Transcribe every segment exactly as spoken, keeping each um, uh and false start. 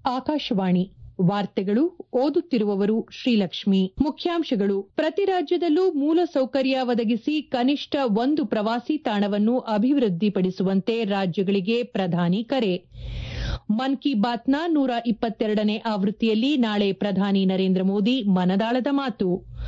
ಆಕಾಶವಾಣಿ ವಾರ್ತೆಗಳು ಓದುತ್ತಿರುವವರು ಶ್ರೀಲಕ್ಷ್ಮಿ. ಮುಖ್ಯಾಂಶಗಳು. ಪ್ರತಿ ರಾಜ್ಯದಲ್ಲೂ ಮೂಲಸೌಕರ್ಯ ಒದಗಿಸಿ ಕನಿಷ್ಠ ಒಂದು ಪ್ರವಾಸಿ ತಾಣವನ್ನು ಅಭಿವೃದ್ಧಿಪಡಿಸುವಂತೆ ರಾಜ್ಯಗಳಿಗೆ ಪ್ರಧಾನಿ ಕರೆ. ಮನ್ ಕಿ ಬಾತ್ನ ನೂರ ಇಪ್ಪತ್ತೆರಡನೇ ಆವೃತ್ತಿಯಲ್ಲಿ ನಾಳೆ ಪ್ರಧಾನಿ ನರೇಂದ್ರ ಮೋದಿ ಮನದಾಳದ ಮಾತು.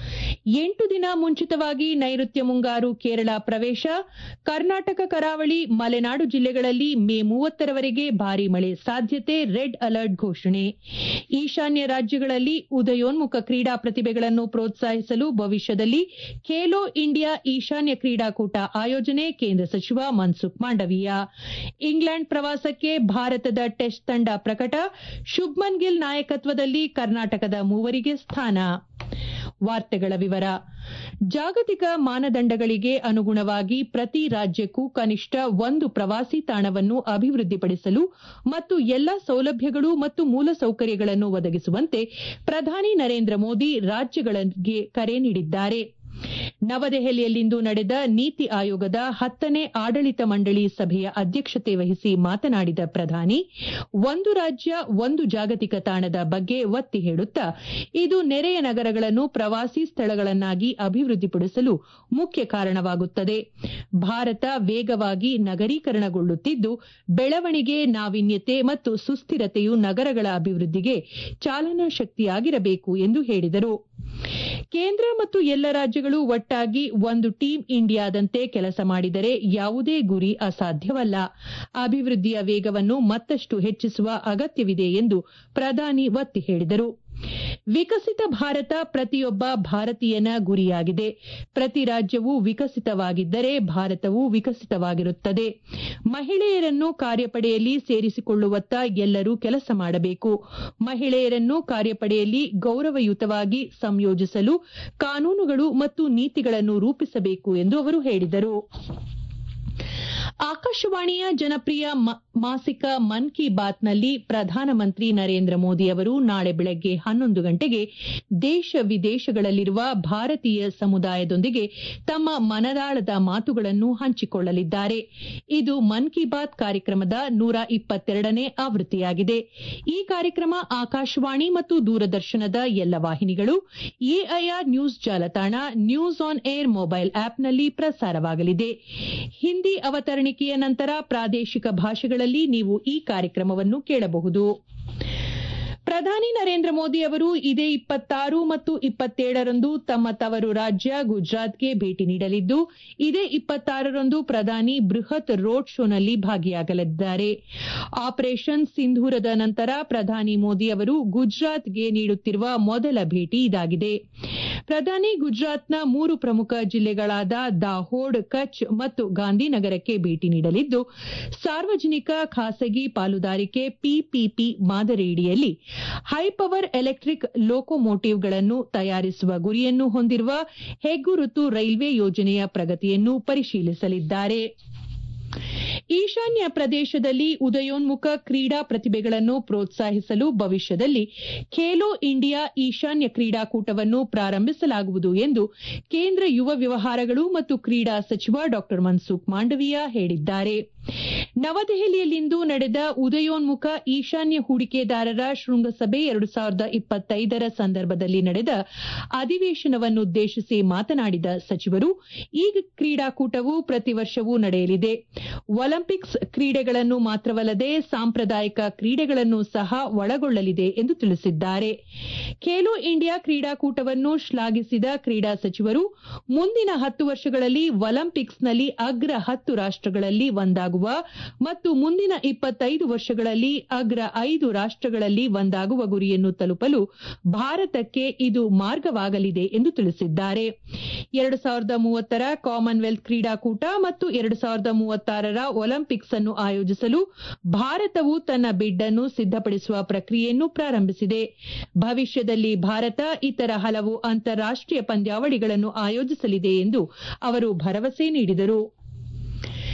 ಎಂಟು ದಿನ ಮುಂಚಿತವಾಗಿ ನೈಋತ್ಯ ಮುಂಗಾರು ಕೇರಳ ಪ್ರವೇಶ. ಕರ್ನಾಟಕ ಕರಾವಳಿ, ಮಲೆನಾಡು ಜಿಲ್ಲೆಗಳಲ್ಲಿ ಮೇ ಮೂವತ್ತರವರೆಗೆ ಭಾರೀ ಮಳೆ ಸಾಧ್ಯತೆ. ರೆಡ್ ಅಲರ್ಟ್ ಘೋಷಣೆ. ಈಶಾನ್ಯ ರಾಜ್ಯಗಳಲ್ಲಿ ಉದಯೋನ್ಮುಖ ಕ್ರೀಡಾ ಪ್ರತಿಭೆಗಳನ್ನು ಪ್ರೋತ್ಸಾಹಿಸಲು ಭವಿಷ್ಯದಲ್ಲಿ ಖೇಲೋ ಇಂಡಿಯಾ ಈಶಾನ್ಯ ಕ್ರೀಡಾಕೂಟ ಆಯೋಜನೆ. ಕೇಂದ್ರ ಸಚಿವ ಮನ್ಸುಖ್ ಮಾಂಡವೀಯ. ಇಂಗ್ಲೆಂಡ್ ಪ್ರವಾಸಕ್ಕೆ ಭಾರತದ ಟೆಸ್ಟ್ ತಂಡ ಪ್ರಕಟ. ಶುಭ್ಮನ್ ಗಿಲ್ ನಾಯಕತ್ವದಲ್ಲಿ ಕರ್ನಾಟಕದ ಮೂವರಿಗೆ ಸ್ಥಾನ. ವಾರ್ತೆಗಳ ವಿವರ. ಜಾಗತಿಕ ಮಾನದಂಡಗಳಿಗೆ ಅನುಗುಣವಾಗಿ ಪ್ರತಿ ರಾಜ್ಯಕ್ಕೂ ಕನಿಷ್ಠ ಒಂದು ಪ್ರವಾಸಿ ತಾಣವನ್ನು ಅಭಿವೃದ್ಧಿಪಡಿಸಲು ಮತ್ತು ಎಲ್ಲಾ ಸೌಲಭ್ಯಗಳು ಮತ್ತು ಮೂಲಸೌಕರ್ಯಗಳನ್ನು ಒದಗಿಸುವಂತೆ ಪ್ರಧಾನಿ ನರೇಂದ್ರ ಮೋದಿ ರಾಜ್ಯಗಳಿಗೆ ಕರೆ ನೀಡಿದ್ದಾರೆ. ನವದೆಹಲಿಯಲ್ಲಿಂದು ನಡೆದ ನೀತಿ ಆಯೋಗದ ಹತ್ತನೇ ಆಡಳಿತ ಮಂಡಳಿ ಸಭೆಯ ಅಧ್ಯಕ್ಷತೆ ವಹಿಸಿ ಮಾತನಾಡಿದ ಪ್ರಧಾನಿ, ಒಂದು ರಾಜ್ಯ ಒಂದು ಜಾಗತಿಕ ತಾಣದ ಬಗ್ಗೆ ಒತ್ತಿ ಹೇಳುತ್ತಾ, ಇದು ನೆರೆಯ ನಗರಗಳನ್ನು ಪ್ರವಾಸಿ ಸ್ಥಳಗಳನ್ನಾಗಿ ಅಭಿವೃದ್ಧಿಪಡಿಸಲು ಮುಖ್ಯ ಕಾರಣವಾಗುತ್ತದೆ. ಭಾರತ ವೇಗವಾಗಿ ನಗರೀಕರಣಗೊಳ್ಳುತ್ತಿದ್ದು, ಬೆಳವಣಿಗೆ, ನಾವೀನ್ಯತೆ ಮತ್ತು ಸುಸ್ಥಿರತೆಯು ನಗರಗಳ ಅಭಿವೃದ್ಧಿಗೆ ಚಾಲನಾ ಶಕ್ತಿಯಾಗಿರಬೇಕು ಎಂದು ಹೇಳಿದರು. ಕೇಂದ್ರ ಮತ್ತು ಎಲ್ಲ ರಾಜ್ಯಗಳು ಒಟ್ಟಾಗಿ ಒಂದು ಟೀಮ್ ಇಂಡಿಯಾದಂತೆ ಕೆಲಸ ಮಾಡಿದರೆ ಯಾವುದೇ ಗುರಿ ಅಸಾಧ್ಯವಲ್ಲ. ಅಭಿವೃದ್ಧಿಯ ವೇಗವನ್ನು ಮತ್ತಷ್ಟು ಹೆಚ್ಚಿಸುವ ಅಗತ್ಯವಿದೆ ಎಂದು ಪ್ರಧಾನಿ ಒತ್ತಿ ಹೇಳಿದರು. ವಿಕಸಿತ ಭಾರತ ಪ್ರತಿಯೊಬ್ಬ ಭಾರತೀಯನ ಗುರಿಯಾಗಿದೆ. ಪ್ರತಿ ರಾಜ್ಯವೂ ವಿಕಸಿತವಾಗಿದ್ದರೆ ಭಾರತವೂ ವಿಕಸಿತವಾಗಿರುತ್ತದೆ. ಮಹಿಳೆಯರನ್ನು ಕಾರ್ಯಪಡೆಯಲ್ಲಿ ಸೇರಿಸಿಕೊಳ್ಳುವತ್ತ ಎಲ್ಲರೂ ಕೆಲಸ ಮಾಡಬೇಕು. ಮಹಿಳೆಯರನ್ನು ಕಾರ್ಯಪಡೆಯಲ್ಲಿ ಗೌರವಯುತವಾಗಿ ಸಂಯೋಜಿಸಲು ಕಾನೂನುಗಳು ಮತ್ತು ನೀತಿಗಳನ್ನು ರೂಪಿಸಬೇಕು ಎಂದು ಅವರು ಹೇಳಿದರು. ಆಕಾಶವಾಣಿಯ ಜನಪ್ರಿಯ ಮಾಸಿಕ ಮನ್ ಕಿ ಬಾತ್ನಲ್ಲಿ ಪ್ರಧಾನಮಂತ್ರಿ ನರೇಂದ್ರ ಮೋದಿ ಅವರು ನಾಳೆ ಬೆಳಗ್ಗೆ ಹನ್ನೊಂದು ಗಂಟೆಗೆ ದೇಶ ವಿದೇಶಗಳಲ್ಲಿರುವ ಭಾರತೀಯ ಸಮುದಾಯದೊಂದಿಗೆ ತಮ್ಮ ಮನದಾಳದ ಮಾತುಗಳನ್ನು ಹಂಚಿಕೊಳ್ಳಲಿದ್ದಾರೆ. ಇದು ಮನ್ ಕಿ ಬಾತ್ ಕಾರ್ಯಕ್ರಮದ ನೂರ ಇಪ್ಪತ್ತೆರಡನೇ ಆವೃತ್ತಿಯಾಗಿದೆ. ಈ ಕಾರ್ಯಕ್ರಮ ಆಕಾಶವಾಣಿ ಮತ್ತು ದೂರದರ್ಶನದ ಎಲ್ಲ ವಾಹಿನಿಗಳು, ಎಐಆರ್ ನ್ಯೂಸ್ ಜಾಲತಾಣ, ನ್ಯೂಸ್ ಆನ್ ಏರ್ ಮೊಬೈಲ್ ಆಪ್ನಲ್ಲಿ ಪ್ರಸಾರವಾಗಲಿದೆ. ಹಿಂದಿ ಅವತರಣಿಕೆಯ ನಂತರ ಪ್ರಾದೇಶಿಕ ಭಾಷೆಗಳಲ್ಲಿ ನೀವು ಈ ಕಾರ್ಯಕ್ರಮವನ್ನು ಕೇಳಬಹುದು. ಪ್ರಧಾನಿ ನರೇಂದ್ರ ಮೋದಿ ಅವರು ಇದೇ ಇಪ್ಪತ್ತಾರು ಮತ್ತು ಇಪ್ಪತ್ತೇಳರಂದು ತಮ್ಮ ತವರು ರಾಜ್ಯ ಗುಜರಾತ್ಗೆ ಭೇಟಿ ನೀಡಲಿದ್ದು, ಇದೇ ಇಪ್ಪತ್ತಾರರಂದು ಪ್ರಧಾನಿ ಬೃಹತ್ ರೋಡ್ ಶೋನಲ್ಲಿ ಭಾಗಿಯಾಗಲಿದ್ದಾರೆ. ಆಪರೇಷನ್ ಸಿಂಧೂರದ ನಂತರ ಪ್ರಧಾನಿ ಮೋದಿ ಅವರು ಗುಜರಾತ್ಗೆ ನೀಡುತ್ತಿರುವ ಮೊದಲ ಭೇಟಿ ಇದಾಗಿದೆ. ಪ್ರಧಾನಿ ಗುಜರಾತ್ನ ಮೂರು ಪ್ರಮುಖ ಜಿಲ್ಲೆಗಳಾದ ದಾಹೋಡ್, ಕಚ್ ಮತ್ತು ಗಾಂಧಿನಗರಕ್ಕೆ ಭೇಟಿ ನೀಡಲಿದ್ದು, ಸಾರ್ವಜನಿಕ ಖಾಸಗಿ ಪಾಲುದಾರಿಕೆ ಪಿಪಿಪಿ ಮಾದರಿಯಡಿಯಲ್ಲಿ ಹೈಪವರ್ ಎಲೆಕ್ಟ್ರಿಕ್ ಲೋಕೋಮೋಟಿವ್ಗಳನ್ನು ತಯಾರಿಸುವ ಗುರಿಯನ್ನು ಹೊಂದಿರುವ ಹೆಗ್ಗುರುತು ರೈಲ್ವೆ ಯೋಜನೆಯ ಪ್ರಗತಿಯನ್ನು ಪರಿಶೀಲಿಸಲಿದ್ದಾರೆ. ಈಶಾನ್ಯ ಪ್ರದೇಶದಲ್ಲಿ ಉದಯೋನ್ಮುಖ ಕ್ರೀಡಾ ಪ್ರತಿಭೆಗಳನ್ನು ಪ್ರೋತ್ಸಾಹಿಸಲು ಭವಿಷ್ಯದಲ್ಲಿ ಖೇಲೋ ಇಂಡಿಯಾ ಈಶಾನ್ಯ ಕ್ರೀಡಾಕೂಟವನ್ನು ಪ್ರಾರಂಭಿಸಲಾಗುವುದು ಎಂದು ಕೇಂದ್ರ ಯುವ ವ್ಯವಹಾರಗಳು ಮತ್ತು ಕ್ರೀಡಾ ಸಚಿವ ಡಾ ಮನ್ಸುಖ್ ಮಾಂಡವೀಯ ಹೇಳಿದ್ದಾರೆ. ನವದೆಹಲಿಯಲ್ಲಿಂದು ನಡೆದ ಉದಯೋನ್ಮುಖ ಈಶಾನ್ಯ ಹೂಡಿಕೆದಾರರ ಶೃಂಗಸಭೆ ಎರಡು ಸಾವಿರದ ಇಪ್ಪತ್ತೈದರ ಸಂದರ್ಭದಲ್ಲಿ ನಡೆದ ಅಧಿವೇಶನವನ್ನುದ್ದೇಶಿಸಿ ಮಾತನಾಡಿದ ಸಚಿವರು, ಈ ಕ್ರೀಡಾಕೂಟವು ಪ್ರತಿ ವರ್ಷವೂ ನಡೆಯಲಿದೆ. ಒಲಿಂಪಿಕ್ಸ್ ಕ್ರೀಡೆಗಳನ್ನು ಮಾತ್ರವಲ್ಲದೆ ಸಾಂಪ್ರದಾಯಿಕ ಕ್ರೀಡೆಗಳನ್ನು ಸಹ ಒಳಗೊಳ್ಳಲಿದೆ ಎಂದು ತಿಳಿಸಿದ್ದಾರೆ. ಖೇಲೋ ಇಂಡಿಯಾ ಕ್ರೀಡಾಕೂಟವನ್ನು ಶ್ಲಾಘಿಸಿದ ಕ್ರೀಡಾ ಸಚಿವರು, ಮುಂದಿನ ಹತ್ತು ವರ್ಷಗಳಲ್ಲಿ ಒಲಿಂಪಿಕ್ಸ್ನಲ್ಲಿ ಅಗ್ರ ಹತ್ತು ರಾಷ್ಟಗಳಲ್ಲಿ ಒಂದಾಗುವ ಮತ್ತು ಮುಂದಿನ ಇಪ್ಪತ್ತೈದು ವರ್ಷಗಳಲ್ಲಿ ಅಗ್ರ ಐದು ರಾಷ್ಟಗಳಲ್ಲಿ ಒಂದಾಗುವ ಗುರಿಯನ್ನು ತಲುಪಲು ಭಾರತಕ್ಕೆ ಇದು ಮಾರ್ಗವಾಗಲಿದೆ ಎಂದು ತಿಳಿಸಿದ್ದಾರೆ. ಎರಡು ಸಾವಿರದ ಮೂವತ್ತರ ಕಾಮನ್ವೆಲ್ತ್ ಕ್ರೀಡಾಕೂಟ ಮತ್ತು ಎರಡು ಸಾವಿರದ ಮೂವತ್ತಾರರ ಒಲಿಂಪಿಕ್ಸ್ ಅನ್ನು ಆಯೋಜಿಸಲು ಭಾರತವು ತನ್ನ ಬಿಡ್ ಅನ್ನು ಸಿದ್ದಪಡಿಸುವ ಪ್ರಕ್ರಿಯೆಯನ್ನು ಪ್ರಾರಂಭಿಸಿದೆ. ಭವಿಷ್ಯದಲ್ಲಿ ಭಾರತ ಇತರ ಹಲವು ಅಂತಾರಾಷ್ಟೀಯ ಪಂದ್ಯಾವಳಿಗಳನ್ನು ಆಯೋಜಿಸಲಿದೆ ಎಂದು ಅವರು ಭರವಸೆ ನೀಡಿದರು.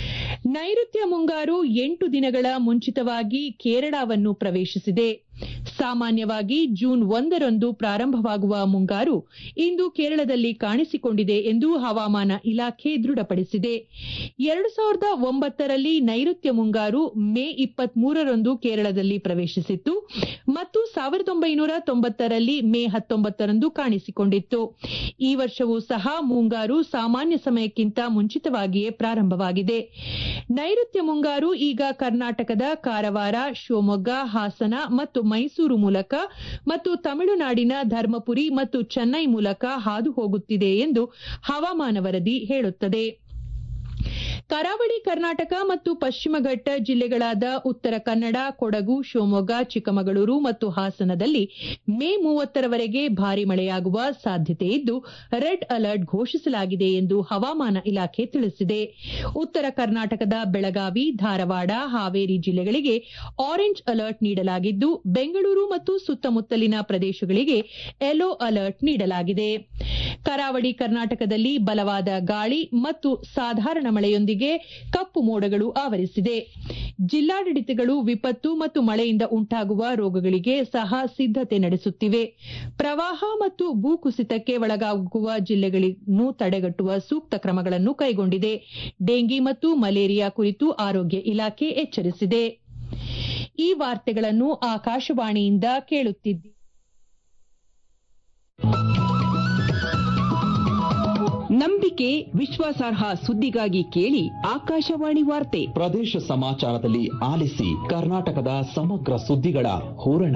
ನೈಋತ್ಯ ಮುಂಗಾರು ಎಂಟು ದಿನಗಳ ಮುಂಚಿತವಾಗಿ ಕೇರಳವನ್ನು ಪ್ರವೇಶಿಸಿದೆ. ಸಾಮಾನ್ಯವಾಗಿ ಜೂನ್ ಒಂದರಂದು ಪ್ರಾರಂಭವಾಗುವ ಮುಂಗಾರು ಇಂದು ಕೇರಳದಲ್ಲಿ ಕಾಣಿಸಿಕೊಂಡಿದೆ ಎಂದು ಹವಾಮಾನ ಇಲಾಖೆ ದೃಢಪಡಿಸಿದೆ. ಎರಡು ಸಾವಿರದ ಒಂಬತ್ತರಲ್ಲಿ ನೈಋತ್ಯ ಮುಂಗಾರು ಮೇ ಇಪ್ಪತ್ಮೂರರಂದು ಕೇರಳದಲ್ಲಿ ಪ್ರವೇಶಿಸಿತ್ತು ಮತ್ತು ಸಾವಿರದ ಒಂಬೈನೂರ ತೊಂಬತ್ತರಲ್ಲಿ ಮೇ ಹತ್ತೊಂಬತ್ತರಂದು ಕಾಣಿಸಿಕೊಂಡಿತ್ತು. ಈ ವರ್ಷವೂ ಸಹ ಮುಂಗಾರು ಸಾಮಾನ್ಯ ಸಮಯಕ್ಕಿಂತ ಮುಂಚಿತವಾಗಿಯೇ ಪ್ರಾರಂಭವಾಗಿದೆ. ನೈಋತ್ಯ ಮುಂಗಾರು ಈಗ ಕರ್ನಾಟಕದ ಕಾರವಾರ, ಶಿವಮೊಗ್ಗ, ಹಾಸನ ಮತ್ತು ಮೈಸೂರು ಮೂಲಕ ಮತ್ತು ತಮಿಳುನಾಡಿನ ಧರ್ಮಪುರಿ ಮತ್ತು ಚೆನ್ನೈ ಮೂಲಕ ಹಾದು ಹೋಗುತ್ತಿದೆ ಎಂದು ಹವಾಮಾನ ವರದಿ ಹೇಳುತ್ತದೆ. ಕರಾವಳಿ ಕರ್ನಾಟಕ ಮತ್ತು ಪಶ್ಚಿಮ ಘಟ್ಟ ಜಿಲ್ಲೆಗಳಾದ ಉತ್ತರ ಕನ್ನಡ, ಕೊಡಗು, ಶಿವಮೊಗ್ಗ, ಚಿಕ್ಕಮಗಳೂರು ಮತ್ತು ಹಾಸನದಲ್ಲಿ ಮೇ ಮೂವತ್ತರವರೆಗೆ ಭಾರೀ ಮಳೆಯಾಗುವ ಸಾಧ್ಯತೆ ಇದ್ದು ರೆಡ್ ಅಲರ್ಟ್ ಘೋಷಿಸಲಾಗಿದೆ ಎಂದು ಹವಾಮಾನ ಇಲಾಖೆ ತಿಳಿಸಿದೆ. ಉತ್ತರ ಕರ್ನಾಟಕದ ಬೆಳಗಾವಿ, ಧಾರವಾಡ, ಹಾವೇರಿ ಜಿಲ್ಲೆಗಳಿಗೆ ಆರೆಂಜ್ ಅಲರ್ಟ್ ನೀಡಲಾಗಿದ್ದು ಬೆಂಗಳೂರು ಮತ್ತು ಸುತ್ತಮುತ್ತಲಿನ ಪ್ರದೇಶಗಳಿಗೆ ಯೆಲ್ಲೋ ಅಲರ್ಟ್ ನೀಡಲಾಗಿದೆ. ಕರಾವಳಿ ಕರ್ನಾಟಕದಲ್ಲಿ ಬಲವಾದ ಗಾಳಿ ಮತ್ತು ಸಾಧಾರಣ ಮಳೆಯೊಂದಿಗೆ ಕಪ್ಪು ಮೋಡಗಳು ಆವರಿಸಿದೆ. ಜಿಲ್ಲಾಡಳಿತಗಳು ವಿಪತ್ತು ಮತ್ತು ಮಳೆಯಿಂದ ಉಂಟಾಗುವ ರೋಗಗಳಿಗೆ ಸಹ ಸಿದ್ದತೆ ನಡೆಸುತ್ತಿವೆ. ಪ್ರವಾಹ ಮತ್ತು ಭೂಕುಸಿತಕ್ಕೆ ಒಳಗಾಗುವ ಜಿಲ್ಲೆಗಳನ್ನು ತಡೆಗಟ್ಟುವ ಸೂಕ್ತ ಕ್ರಮಗಳನ್ನು ಕೈಗೊಂಡಿದೆ. ಡೆಂಗಿ ಮತ್ತು ಮಲೇರಿಯಾ ಕುರಿತು ಆರೋಗ್ಯ ಇಲಾಖೆ ಎಚ್ಚರಿಸಿದೆ. ಈ ವಾರ್ತೆಗಳನ್ನು ಆಕಾಶವಾಣಿಯಿಂದ ಕೇಳುತ್ತಿದ್ದೀರಿ. ನಂಬಿಕೆ, ವಿಶ್ವಾಸಾರ್ಹ ಸುದ್ದಿಗಾಗಿ ಕೇಳಿ ಆಕಾಶವಾಣಿ ವಾರ್ತೆ. ಪ್ರದೇಶ ಸಮಾಚಾರದಲ್ಲಿ ಆಲಿಸಿ ಕರ್ನಾಟಕದ ಸಮಗ್ರ ಸುದ್ದಿಗಳ ಹೂರಣ.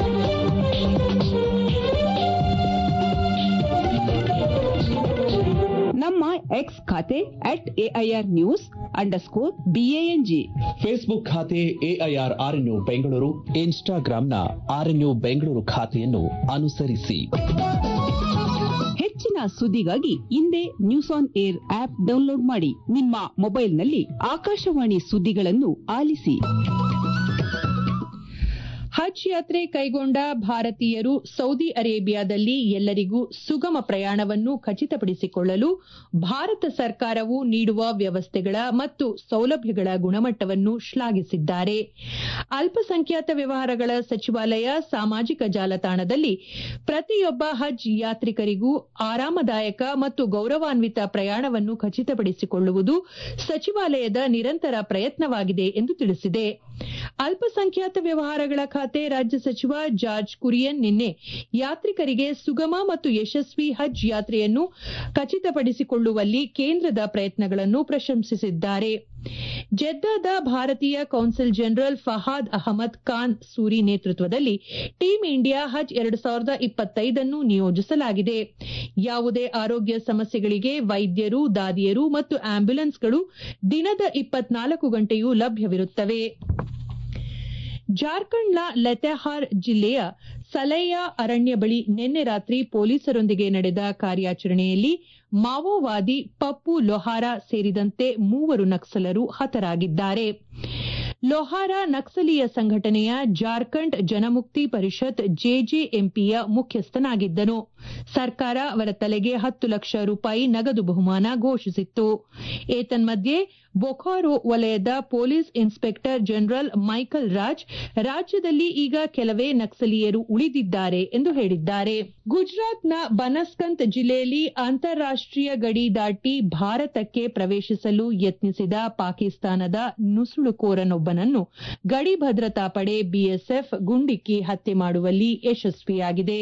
ನಮ್ಮ ಎಕ್ಸ್ ಖಾತೆ at AIR news underscore B A N G, Facebook ಖಾತೆ ಎಐಆರ್ ಆರ್ಎನ್ಯು ಬೆಂಗಳೂರು, ಇನ್ಸ್ಟಾಗ್ರಾಂನ ಆರ್ಎನ್ಯು ಬೆಂಗಳೂರು ಖಾತೆಯನ್ನು ಅನುಸರಿಸಿ. ಹೆಚ್ಚಿನ ಸುದ್ದಿಗಾಗಿ ಹಿಂದೆ news on air app download ಮಾಡಿ. ನಿಮ್ಮ ಮೊಬೈಲ್ನಲ್ಲಿ ಆಕಾಶವಾಣಿ ಸುದ್ದಿಗಳನ್ನು ಆಲಿಸಿ. ಹಜ್ ಯಾತ್ರೆ ಕೈಗೊಂಡ ಭಾರತೀಯರು ಸೌದಿ ಅರೇಬಿಯಾದಲ್ಲಿ ಎಲ್ಲರಿಗೂ ಸುಗಮ ಪ್ರಯಾಣವನ್ನು ಖಚಿತಪಡಿಸಿಕೊಳ್ಳಲು ಭಾರತ ಸರ್ಕಾರವು ನೀಡುವ ವ್ಯವಸ್ಥೆಗಳ ಮತ್ತು ಸೌಲಭ್ಯಗಳ ಗುಣಮಟ್ಟವನ್ನು ಶ್ಲಾಘಿಸಿದ್ದಾರೆ. ಅಲ್ಪಸಂಖ್ಯಾತ ವ್ಯವಹಾರಗಳ ಸಚಿವಾಲಯ ಸಾಮಾಜಿಕ ಜಾಲತಾಣದಲ್ಲಿ ಪ್ರತಿಯೊಬ್ಬ ಹಜ್ ಯಾತ್ರಿಕರಿಗೂ ಆರಾಮದಾಯಕ ಮತ್ತು ಗೌರವಾನ್ವಿತ ಪ್ರಯಾಣವನ್ನು ಖಚಿತಪಡಿಸಿಕೊಳ್ಳುವುದು ಸಚಿವಾಲಯದ ನಿರಂತರ ಪ್ರಯತ್ನವಾಗಿದೆ ಎಂದು ತಿಳಿಸಿದೆ. ಅಲ್ಪಸಂಖ್ಯಾತ ವ್ಯವಹಾರಗಳ ಖಾತೆ ರಾಜ್ಯ ಸಚಿವ ಜಾರ್ಜ್ ಕುರಿಯನ್ ನಿನ್ನೆ ಯಾತ್ರಿಕರಿಗೆ ಸುಗಮ ಮತ್ತು ಯಶಸ್ವಿ ಹಜ್ ಯಾತ್ರೆಯನ್ನು ಖಚಿತಪಡಿಸಿಕೊಳ್ಳುವಲ್ಲಿ ಕೇಂದ್ರದ ಪ್ರಯತ್ನಗಳನ್ನು ಪ್ರಶಂಸಿಸಿದ್ದಾರೆ. ಜೆದ್ದಾದ ಭಾರತೀಯ ಕೌನ್ಸಿಲ್ ಜನರಲ್ ಫಹಾದ್ ಅಹಮದ್ ಖಾನ್ ಸೂರಿ ನೇತೃತ್ವದಲ್ಲಿ ಟೀಮ್ ಇಂಡಿಯಾ ಹಜ್ ಎರಡು ಸಾವಿರದ ಇಪ್ಪತ್ತೈದನ್ನು ನಿಯೋಜಿಸಲಾಗಿದೆ. ಯಾವುದೇ ಆರೋಗ್ಯ ಸಮಸ್ಯೆಗಳಿಗೆ ವೈದ್ಯರು, ದಾದಿಯರು ಮತ್ತು ಆಂಬ್ಯುಲೆನ್ಸ್ಗಳು ದಿನದ ಇಪ್ಪತ್ನಾಲ್ಕು ಗಂಟೆಯೂ ಲಭ್ಯವಿರುತ್ತವೆ. ಜಾರ್ಖಂಡ್ನ ಲೆತೆಹಾರ್ ಜಿಲ್ಲೆಯ ಸಲೈಯಾ ಅರಣ್ಯ ಬಳಿ ನಿನ್ನೆ ರಾತ್ರಿ ಪೊಲೀಸರೊಂದಿಗೆ ನಡೆದ ಕಾರ್ಯಾಚರಣೆಯಲ್ಲಿ ಮಾವೋವಾದಿ ಪಪ್ಪು ಲೊಹಾರಾ ಸೇರಿದಂತೆ ಮೂವರು ನಕ್ಸಲರು ಹತರಾಗಿದ್ದಾರೆ. ಲೊಹಾರಾ ನಕ್ಸಲೀಯ ಸಂಘಟನೆಯ ಜಾರ್ಖಂಡ್ ಜನಮುಕ್ತಿ ಪರಿಷತ್ ಜೆಜೆಎಂಪಿಯ ಮುಖ್ಯಸ್ಥನಾಗಿದ್ದನು. ಸರ್ಕಾರ ಅವರ ತಲೆಗೆ ಹತ್ತು ಲಕ್ಷ ರೂಪಾಯಿ ನಗದು ಬಹುಮಾನ ಘೋಷಿಸಿತ್ತು. ಏತನ್ಮಧ್ಯೆ ಬೊಕಾರೋ ವಲಯದ police inspector general Michael Raj ರಾಜ್ಯದಲ್ಲಿ ಈಗ ಕೆಲವೇ ನಕ್ಸಲೀಯರು ಉಳಿದಿದ್ದಾರೆ ಎಂದು ಹೇಳಿದ್ದಾರೆ. ಗುಜರಾತ್ನ ಬನಸ್ಕಂತ್ ಜಿಲ್ಲೆಯಲ್ಲಿ ಅಂತಾರಾಷ್ಟೀಯ ಗಡಿ ದಾಟಿ ಭಾರತಕ್ಕೆ ಪ್ರವೇಶಿಸಲು ಯತ್ನಿಸಿದ ಪಾಕಿಸ್ತಾನದ ನುಸುಳುಕೋರನೊಬ್ಬನನ್ನು ಗಡಿ ಭದ್ರತಾ ಪಡೆ ಬಿಎಸ್ಎಫ್ ಗುಂಡಿಕ್ಕಿ ಹತ್ಯೆ ಮಾಡುವಲ್ಲಿ ಯಶಸ್ವಿಯಾಗಿದೆ.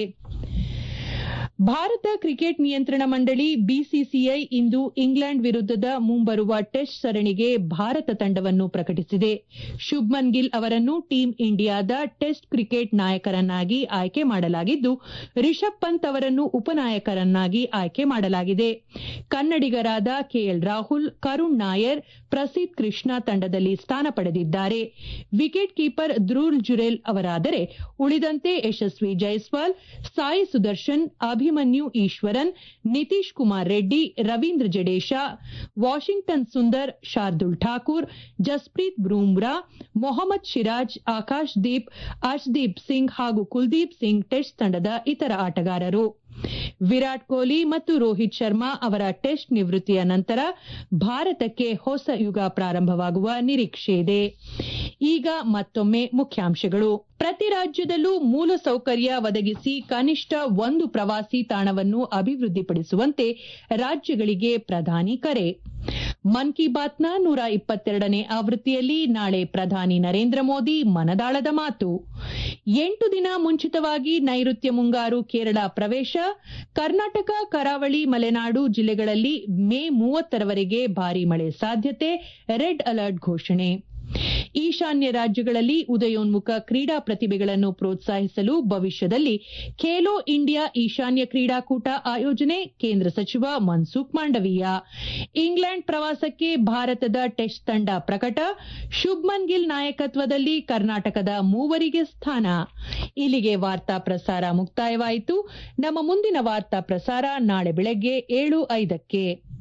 ಭಾರತ ಕ್ರಿಕೆಟ್ ನಿಯಂತ್ರಣ ಮಂಡಳಿ ಬಿಸಿಸಿಐ ಇಂದು ಇಂಗ್ಲೆಂಡ್ ವಿರುದ್ಧದ ಮುಂಬರುವ ಟೆಸ್ಟ್ ಸರಣಿಗೆ ಭಾರತ ತಂಡವನ್ನು ಪ್ರಕಟಿಸಿದೆ. ಶುಭ್ಮನ್ ಗಿಲ್ ಅವರನ್ನು ಟೀಂ ಇಂಡಿಯಾದ ಟೆಸ್ಟ್ ಕ್ರಿಕೆಟ್ ನಾಯಕರನ್ನಾಗಿ ಆಯ್ಕೆ ಮಾಡಲಾಗಿದ್ದು, ರಿಷಬ್ ಪಂತ್ ಅವರನ್ನು ಉಪನಾಯಕರನ್ನಾಗಿ ಆಯ್ಕೆ ಮಾಡಲಾಗಿದೆ. ಕನ್ನಡಿಗರಾದ ಕೆಎಲ್ ರಾಹುಲ್, ಕರುಣ್ ನಾಯರ್, ಪ್ರಸಿದ್ದ್ ಕೃಷ್ಣ ತಂಡದಲ್ಲಿ ಸ್ಥಾನ ಪಡೆದಿದ್ದಾರೆ. ವಿಕೆಟ್ ಕೀಪರ್ ಧ್ರುವ್ ಜುರೇಲ್ ಅವರಾದರೆ ಉಳಿದಂತೆ ಯಶಸ್ವಿ ಜೈಸ್ವಾಲ್, ಸಾಯಿ ಸುದರ್ಶನ್, ಅಭಿಮನ್ಯು ಈಶ್ವರನ್, ನಿತೀಶ್ ಕುಮಾರ್ ರೆಡ್ಡಿ, ರವೀಂದ್ರ ಜಡೇಶಾ, ವಾಷಿಂಗ್ಟನ್ ಸುಂದರ್, ಶಾರ್ದುಲ್ ಠಾಕೂರ್, ಜಸ್ಪ್ರೀತ್ ಬೂಮ್ರಾ, ಮೊಹಮ್ಮದ್ ಸಿರಾಜ್, ಆಕಾಶ್ ದೀಪ್, ಅರ್ಶ್ದೀಪ್ ಸಿಂಗ್ ಹಾಗೂ ಕುಲ್ದೀಪ್ ಸಿಂಗ್ ಟೆಸ್ಟ್ ತಂಡದ ಇತರ ಆಟಗಾರರು. ವಿರಾಟ್ ಕೊಹ್ಲಿ ಮತ್ತು ರೋಹಿತ್ ಶರ್ಮಾ ಅವರ ಟೆಸ್ಟ್ ನಿವೃತ್ತಿಯ ನಂತರ ಭಾರತಕ್ಕೆ ಹೊಸ ಯುಗ ಪ್ರಾರಂಭವಾಗುವ ನಿರೀಕ್ಷೆಯಿದೆ. ಈಗ ಮತ್ತೊಮ್ಮೆ ಮುಖ್ಯಾಂಶಗಳು. ಪ್ರತಿ ರಾಜ್ಯದಲ್ಲೂ ಮೂಲಸೌಕರ್ಯ ಒದಗಿಸಿ ಕನಿಷ್ಠ ಒಂದು ಪ್ರವಾಸಿ ತಾಣವನ್ನು ಅಭಿವೃದ್ಧಿಪಡಿಸುವಂತೆ ರಾಜ್ಯಗಳಿಗೆ ಪ್ರಧಾನಿ ಕರೆ. ಮನ್ ಕಿ ಬಾತ್ನ ನೂರ ಇಪ್ಪತ್ತೆರಡನೇ ಆವೃತ್ತಿಯಲ್ಲಿ ನಾಳೆ ಪ್ರಧಾನಿ ನರೇಂದ್ರ ಮೋದಿ ಮನದಾಳದ ಮಾತು. ಎಂಟು ದಿನ ಮುಂಚಿತವಾಗಿ ನೈಋತ್ಯ ಮುಂಗಾರು ಕೇರಳ ಪ್ರವೇಶ. ಕರ್ನಾಟಕ, ಕರಾವಳಿ, ಮಲೆನಾಡು ಜಿಲ್ಲೆಗಳಲ್ಲಿ ಮೇ ಮೂವತ್ತರವರೆಗೆ ಭಾರೀ ಮಳೆ ಸಾಧ್ಯತೆ. ರೆಡ್ ಅಲರ್ಟ್ ಘೋಷಣೆ. ಈಶಾನ್ಯ ರಾಜ್ಯಗಳಲ್ಲಿ ಉದಯೋನ್ಮುಖ ಕ್ರೀಡಾ ಪ್ರತಿಭೆಗಳನ್ನು ಪ್ರೋತ್ಸಾಹಿಸಲು ಭವಿಷ್ಯದಲ್ಲಿ ಖೇಲೋ ಇಂಡಿಯಾ ಈಶಾನ್ಯ ಕ್ರೀಡಾಕೂಟ ಆಯೋಜನೆ. ಕೇಂದ್ರ ಸಚಿವ ಮನ್ಸುಖ್ ಮಾಂಡವೀಯ. ಇಂಗ್ಲೆಂಡ್ ಪ್ರವಾಸಕ್ಕೆ ಭಾರತದ ಟೆಸ್ಟ್ ತಂಡ ಪ್ರಕಟ. ಶುಭ್ಮನ್ ಗಿಲ್ ನಾಯಕತ್ವದಲ್ಲಿ ಕರ್ನಾಟಕದ ಮೂವರಿಗೆ ಸ್ಥಾನ. ಇಲ್ಲಿಗೆ ವಾರ್ತಾ ಪ್ರಸಾರ ಮುಕ್ತಾಯವಾಯಿತು. ನಮ್ಮ ಮುಂದಿನ ವಾರ್ತಾ ಪ್ರಸಾರ ನಾಳೆ ಬೆಳಗ್ಗೆ ಏಳು ಐದಕ್ಕೆ.